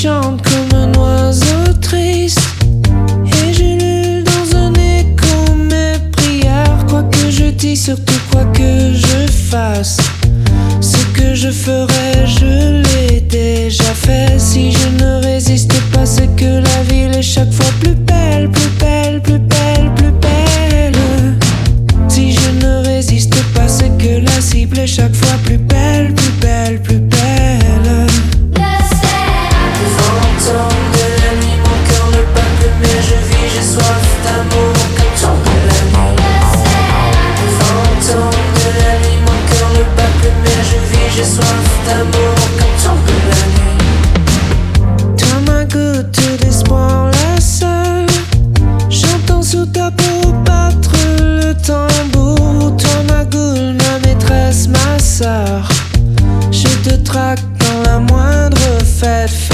chante comme un oiseau triste. Et j'ulule dans un écho mes prières. Quoi que je dis, surtout quoi que je fasse, ce que je ferai, je l'ai déjà fait. Si je ne résiste pas, c'est que la ville est chaque fois plus belle, plus belle, plus belle, plus belle. Si je ne résiste pas, c'est que la cible est chaque fois plus belle, plus belle, plus belle. Fantôme de la nuit, mon cœur ne bat plus, mais je vis, j'ai soif d'amour comme tombe la nuit. Fantôme de la nuit, mon cœur ne bat plus, mais je vis, j'ai soif d'amour comme tombe la nuit. Toi ma goutte d'espoir, la seule, j'entends sous ta peau battre le tambour. Toi ma goule, ma maîtresse, ma sœur, je te traque dans la moindre fête.